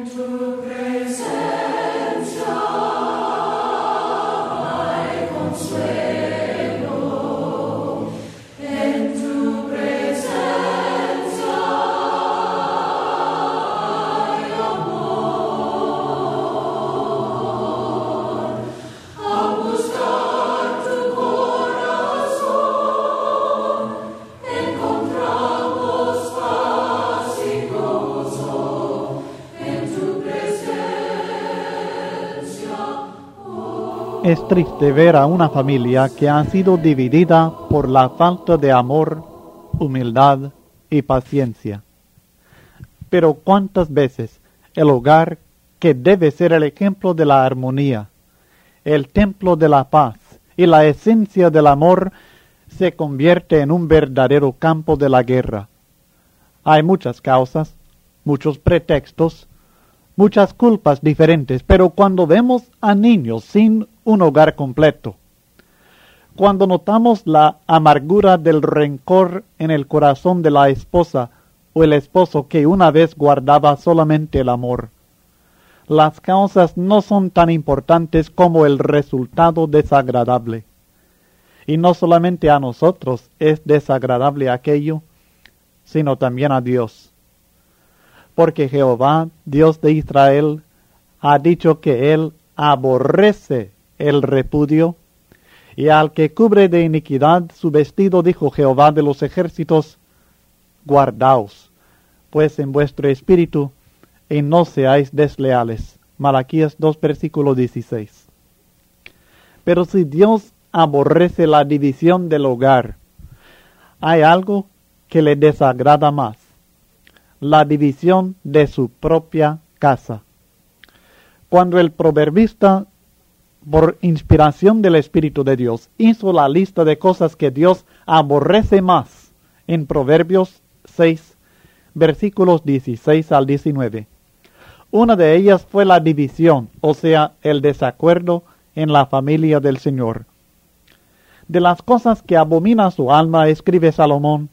Es triste ver a una familia que ha sido dividida por la falta de amor, humildad y paciencia. Pero ¿cuántas veces el hogar, que debe ser el ejemplo de la armonía, el templo de la paz y la esencia del amor, se convierte en un verdadero campo de la guerra? Hay muchas causas, muchos pretextos, muchas culpas diferentes, pero cuando vemos a niños sin un hogar completo, cuando notamos la amargura del rencor en el corazón de la esposa o el esposo que una vez guardaba solamente el amor, las causas no son tan importantes como el resultado desagradable. Y no solamente a nosotros es desagradable aquello, sino también a Dios. Porque Jehová, Dios de Israel, ha dicho que Él aborrece el repudio, y al que cubre de iniquidad su vestido, dijo Jehová de los ejércitos, guardaos, pues en vuestro espíritu, y no seáis desleales. Malaquías 2, versículo 16. Pero si Dios aborrece la división del hogar, hay algo que le desagrada más: la división de su propia casa. Cuando el proverbista, por inspiración del Espíritu de Dios, hizo la lista de cosas que Dios aborrece más en Proverbios 6, versículos 16 al 19. Una de ellas fue la división, o sea, el desacuerdo en la familia del Señor. De las cosas que abomina su alma, escribe Salomón,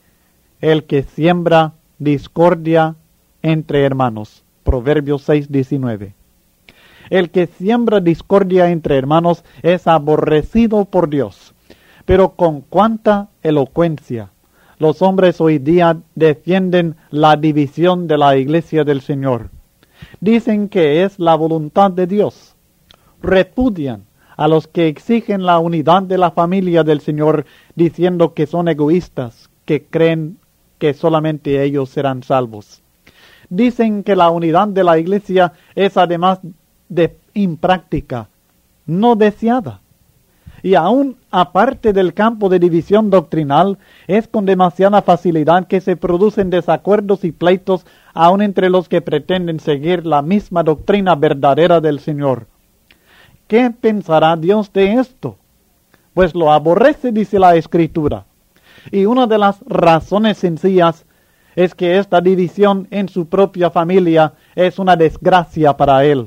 el que siembra discordia entre hermanos. Proverbios 6:19. El que siembra discordia entre hermanos es aborrecido por Dios. Pero con cuánta elocuencia los hombres hoy día defienden la división de la iglesia del Señor. Dicen que es la voluntad de Dios. Repudian a los que exigen la unidad de la familia del Señor, diciendo que son egoístas, que creen que solamente ellos serán salvos. Dicen que la unidad de la iglesia es además de impráctica, no deseada. Y aún aparte del campo de división doctrinal, es con demasiada facilidad que se producen desacuerdos y pleitos aún entre los que pretenden seguir la misma doctrina verdadera del Señor. ¿Qué pensará Dios de esto? Pues lo aborrece, dice la Escritura. Y una de las razones sencillas es que esta división en su propia familia es una desgracia para él.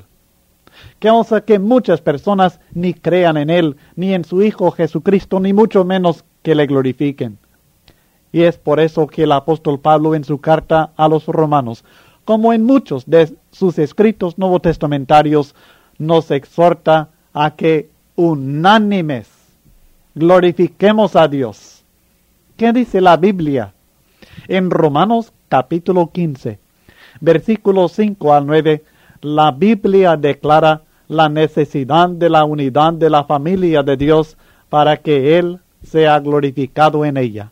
Causa que muchas personas ni crean en Él, ni en su Hijo Jesucristo, ni mucho menos que le glorifiquen. Y es por eso que el apóstol Pablo en su carta a los romanos, como en muchos de sus escritos novotestamentarios, nos exhorta a que unánimes glorifiquemos a Dios. ¿Qué dice la Biblia? En Romanos capítulo 15, versículos 5 al 9, la Biblia declara la necesidad de la unidad de la familia de Dios para que Él sea glorificado en ella.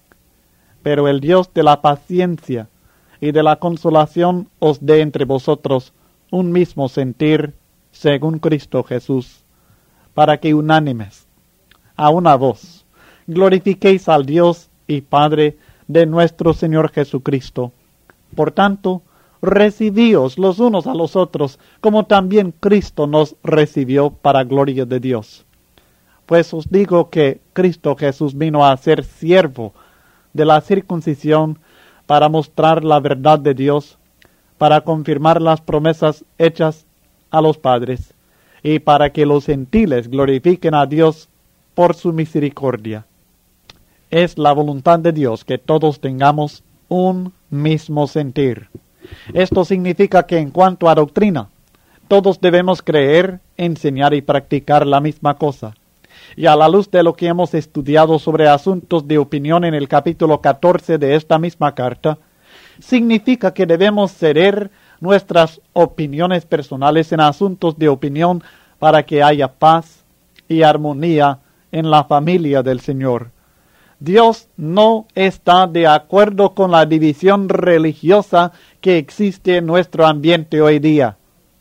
Pero el Dios de la paciencia y de la consolación os dé entre vosotros un mismo sentir según Cristo Jesús, para que unánimes, a una voz, glorifiquéis al Dios y Padre de nuestro Señor Jesucristo. Por tanto, recibíos los unos a los otros, como también Cristo nos recibió para gloria de Dios. Pues os digo que Cristo Jesús vino a ser siervo de la circuncisión para mostrar la verdad de Dios, para confirmar las promesas hechas a los padres, y para que los gentiles glorifiquen a Dios por su misericordia. Es la voluntad de Dios que todos tengamos un mismo sentir. Esto significa que en cuanto a doctrina, todos debemos creer, enseñar y practicar la misma cosa. Y a la luz de lo que hemos estudiado sobre asuntos de opinión en el capítulo 14 de esta misma carta, significa que debemos ceder nuestras opiniones personales en asuntos de opinión para que haya paz y armonía en la familia del Señor. Dios no está de acuerdo con la división religiosa que existe en nuestro ambiente hoy día.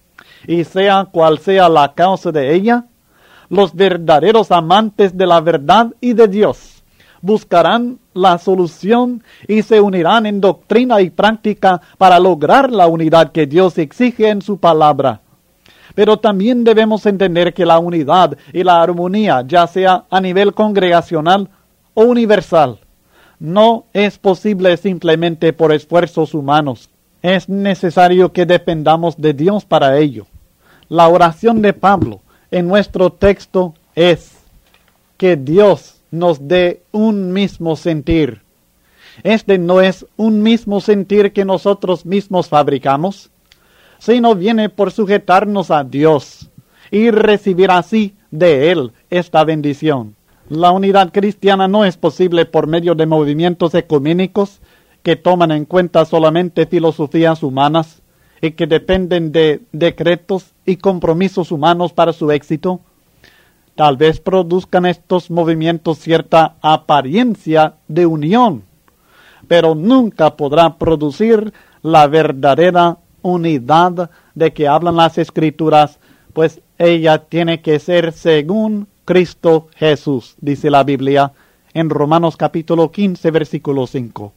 Y sea cual sea la causa de ella, los verdaderos amantes de la verdad y de Dios buscarán la solución y se unirán en doctrina y práctica para lograr la unidad que Dios exige en su palabra. Pero también debemos entender que la unidad y la armonía, ya sea a nivel congregacional o universal, no es posible simplemente por esfuerzos humanos. Es necesario que dependamos de Dios para ello. La oración de Pablo en nuestro texto es que Dios nos dé un mismo sentir. Este no es un mismo sentir que nosotros mismos fabricamos, sino viene por sujetarnos a Dios y recibir así de Él esta bendición. La unidad cristiana no es posible por medio de movimientos ecuménicos que toman en cuenta solamente filosofías humanas y que dependen de decretos y compromisos humanos para su éxito. Tal vez produzcan estos movimientos cierta apariencia de unión, pero nunca podrá producir la verdadera unidad de que hablan las Escrituras, pues ella tiene que ser según Cristo Jesús, dice la Biblia en Romanos capítulo 15, versículo 5.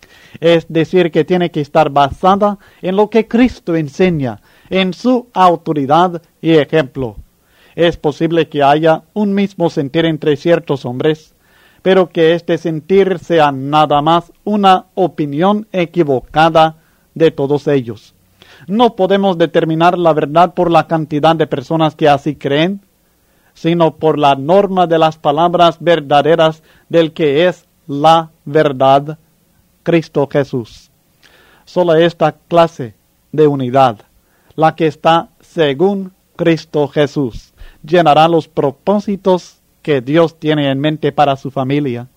Es decir, que tiene que estar basada en lo que Cristo enseña, en su autoridad y ejemplo. Es posible que haya un mismo sentir entre ciertos hombres, pero que este sentir sea nada más una opinión equivocada de todos ellos. No podemos determinar la verdad por la cantidad de personas que así creen, sino por la norma de las palabras verdaderas del que es la verdad, Cristo Jesús. Solo esta clase de unidad, la que está según Cristo Jesús, llenará los propósitos que Dios tiene en mente para su familia.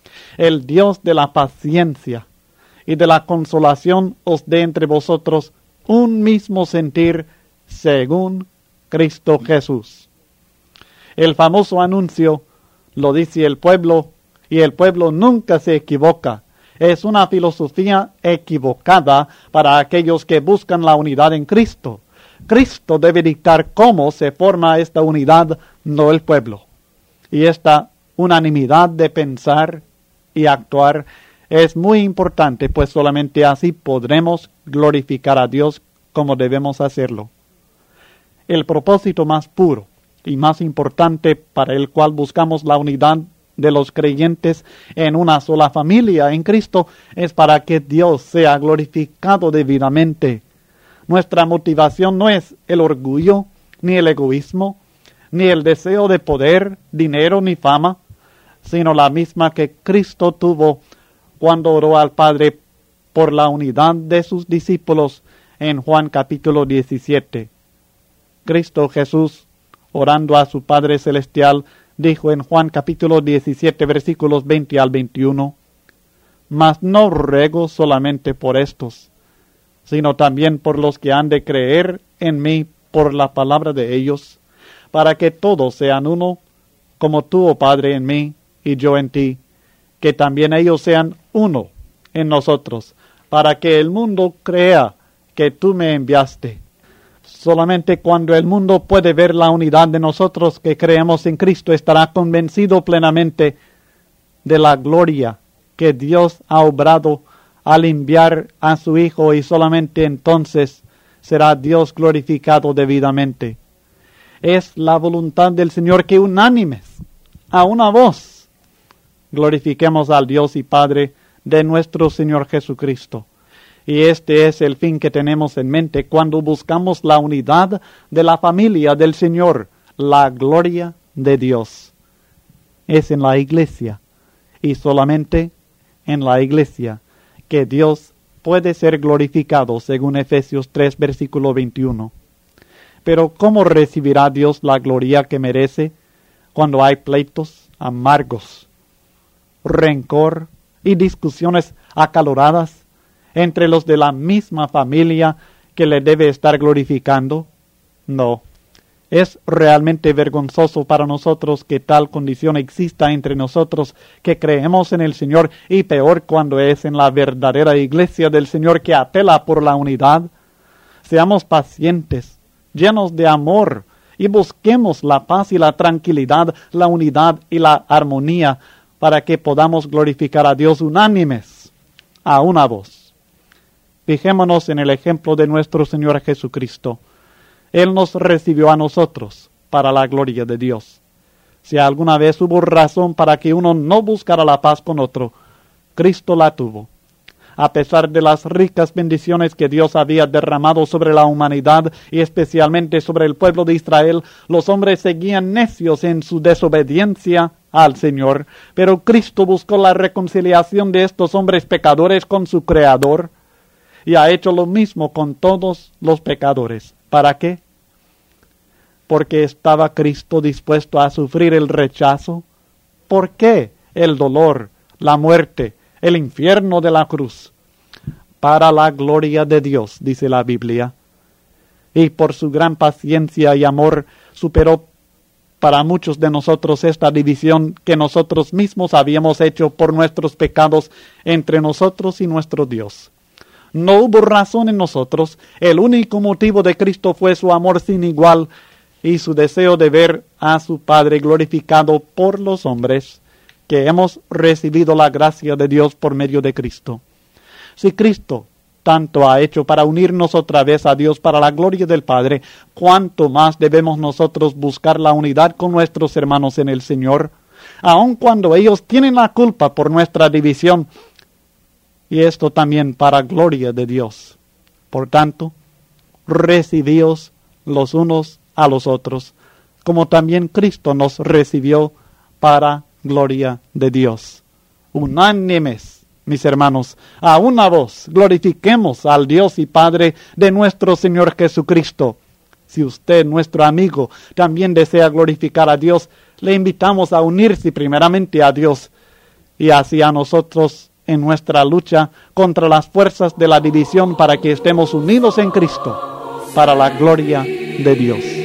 El Dios de la paciencia y de la consolación os dé entre vosotros un mismo sentir según Cristo Jesús. El famoso anuncio lo dice el pueblo, y el pueblo nunca se equivoca. Es una filosofía equivocada para aquellos que buscan la unidad en Cristo. Cristo debe dictar cómo se forma esta unidad, no el pueblo. Y esta unanimidad de pensar y actuar es muy importante, pues solamente así podremos glorificar a Dios como debemos hacerlo. El propósito más puro y más importante para el cual buscamos la unidad de los creyentes en una sola familia en Cristo es para que Dios sea glorificado debidamente. Nuestra motivación no es el orgullo, ni el egoísmo, ni el deseo de poder, dinero, ni fama, sino la misma que Cristo tuvo cuando oró al Padre por la unidad de sus discípulos en Juan capítulo 17. Cristo Jesús, orando a su Padre Celestial, dijo en Juan capítulo 17, versículos 20 al 21, «Mas no ruego solamente por estos, sino también por los que han de creer en mí por la palabra de ellos, para que todos sean uno, como tú, oh Padre, en mí y yo en ti, que también ellos sean uno en nosotros, para que el mundo crea que tú me enviaste». Solamente cuando el mundo puede ver la unidad de nosotros que creemos en Cristo, estará convencido plenamente de la gloria que Dios ha obrado al enviar a su Hijo, y solamente entonces será Dios glorificado debidamente. Es la voluntad del Señor que unánimes, a una voz, glorifiquemos al Dios y Padre de nuestro Señor Jesucristo. Y este es el fin que tenemos en mente cuando buscamos la unidad de la familia del Señor, la gloria de Dios. Es en la iglesia, y solamente en la iglesia, que Dios puede ser glorificado, según Efesios 3, versículo 21. Pero ¿cómo recibirá Dios la gloria que merece cuando hay pleitos amargos, rencor y discusiones acaloradas entre los de la misma familia que le debe estar glorificando? No. Es realmente vergonzoso para nosotros que tal condición exista entre nosotros que creemos en el Señor, y peor cuando es en la verdadera iglesia del Señor que apela por la unidad. Seamos pacientes, llenos de amor, y busquemos la paz y la tranquilidad, la unidad y la armonía, para que podamos glorificar a Dios unánimes, a una voz. Fijémonos en el ejemplo de nuestro Señor Jesucristo. Él nos recibió a nosotros para la gloria de Dios. Si alguna vez hubo razón para que uno no buscara la paz con otro, Cristo la tuvo. A pesar de las ricas bendiciones que Dios había derramado sobre la humanidad y especialmente sobre el pueblo de Israel, los hombres seguían necios en su desobediencia al Señor. Pero Cristo buscó la reconciliación de estos hombres pecadores con su Creador y ha hecho lo mismo con todos los pecadores. ¿Para qué? Porque estaba Cristo dispuesto a sufrir el rechazo. ¿Por qué el dolor, la muerte, el infierno de la cruz? Para la gloria de Dios, dice la Biblia. Y por su gran paciencia y amor superó para muchos de nosotros esta división que nosotros mismos habíamos hecho por nuestros pecados entre nosotros y nuestro Dios. No hubo razón en nosotros. El único motivo de Cristo fue su amor sin igual y su deseo de ver a su Padre glorificado por los hombres, que hemos recibido la gracia de Dios por medio de Cristo. Si Cristo tanto ha hecho para unirnos otra vez a Dios para la gloria del Padre, ¿cuánto más debemos nosotros buscar la unidad con nuestros hermanos en el Señor, aun cuando ellos tienen la culpa por nuestra división? Y esto también para gloria de Dios. Por tanto, recibíos los unos a los otros, como también Cristo nos recibió para gloria de Dios. Unánimes, mis hermanos, a una voz, glorifiquemos al Dios y Padre de nuestro Señor Jesucristo. Si usted, nuestro amigo, también desea glorificar a Dios, le invitamos a unirse primeramente a Dios y así a nosotros en nuestra lucha contra las fuerzas de la división, para que estemos unidos en Cristo para la gloria de Dios.